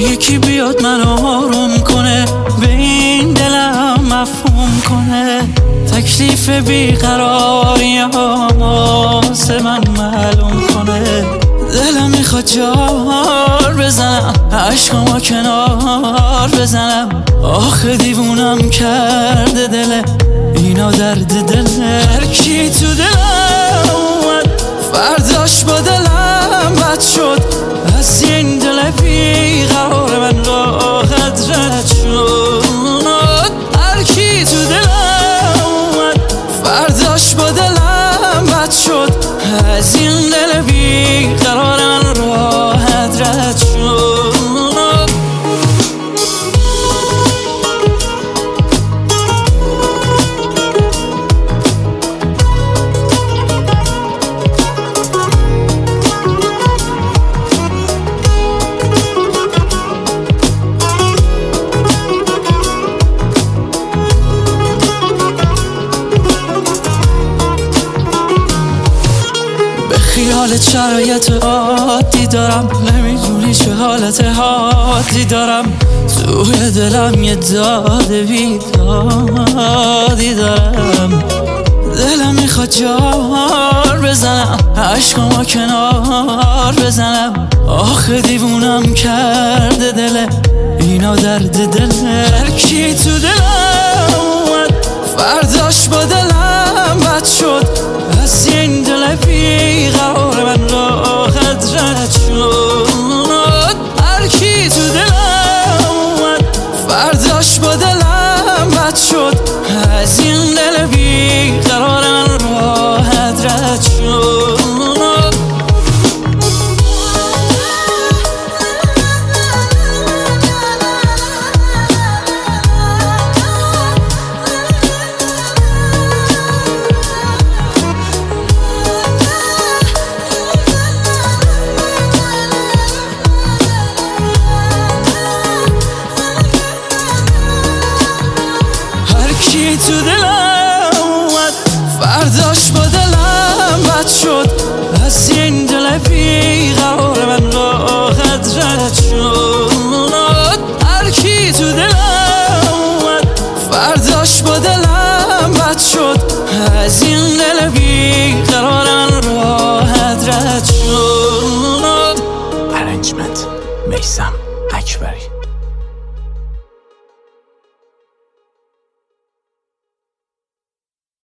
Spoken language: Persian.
یکی بیاد منو آروم کنه، به این دلم مفهوم کنه. تکلیف بیقراریام واسه من معلوم کنه. دلم میخواد جار بزنم، عشقامو کنار بزنم. آخه دیوونم کرده دله، اینا درد دله. هر کی تو دلم اومد فرداش با دلم بد شد. از این دل بیقرار من راحت رد شد. هر کی تو دلم اومد فرداش با دلم بد شد. از این دل بیقرار من راحت رد شد. خیال شرایط عادی دارم، نمیدونی چه حالت حادی دارم. توی دلم یه داد بیدادی دارم. دلم میخواد جار بزنم، عشقامو کنار بزنم. آخه دیوونم کرده دله، اینا درد دله. هر کی تو دلم اومد فرداش با دلم بد شد. از این دل بیقرار من راحت رد شد. هر کی تو دلم اومد فرداش با دلم بد شد. از این دل بیقرار من راحت رد شد. کی تو دلم اومد فرداش با دلم بد شد. از این دل بیقرار من راحت رد شد. هر کی تو دلم اومد فرداش با دلم بد شد. از این دل بیقرار